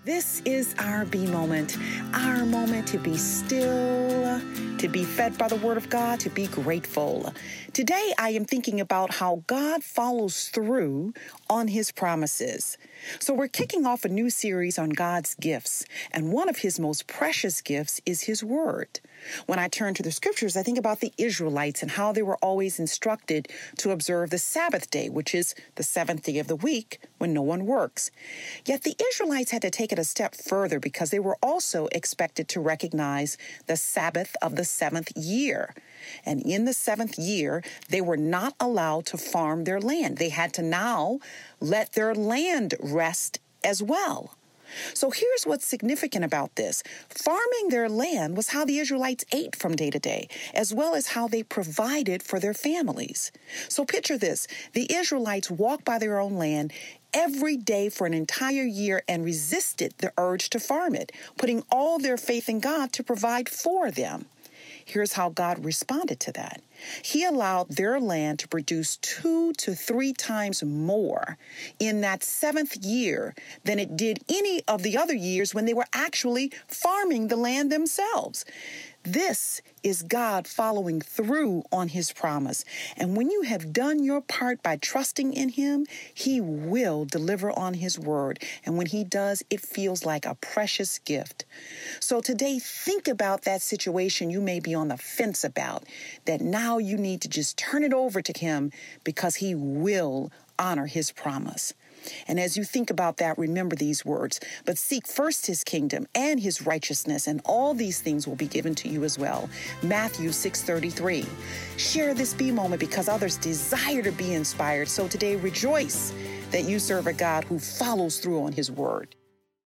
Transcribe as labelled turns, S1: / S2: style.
S1: This is our B moment, our moment to be still, to be fed by the Word of God, to be grateful. Today, I am thinking about how God follows through on His promises. So we're kicking off a new series on God's gifts, and one of His most precious gifts is His Word. When I turn to the scriptures, I think about the Israelites and how they were always instructed to observe the Sabbath day, which is the seventh day of the week when no one works. Yet the Israelites had to take it a step further because they were also expected to recognize the Sabbath of the seventh year. And in the seventh year, they were not allowed to farm their land. They had to now let their land rest as well. So here's what's significant about this. Farming their land was how the Israelites ate from day to day, as well as how they provided for their families. So picture this. The Israelites walked by their own land every day for an entire year and resisted the urge to farm it, putting all their faith in God to provide for them. Here's how God responded to that. He allowed their land to produce 2 to 3 times more in that seventh year than it did any of the other years when they were actually farming the land themselves. This is God following through on His promise. And when you have done your part by trusting in Him, He will deliver on His word. And when He does, it feels like a precious gift. So today, think about that situation you may be on the fence about, that now you need to just turn it over to Him because He will honor His promise. And as you think about that, remember these words, but seek first His kingdom and His righteousness, and all these things will be given to you as well. Matthew 6:33. Share this B moment because others desire to be inspired. So today, rejoice that you serve a God who follows through on His word.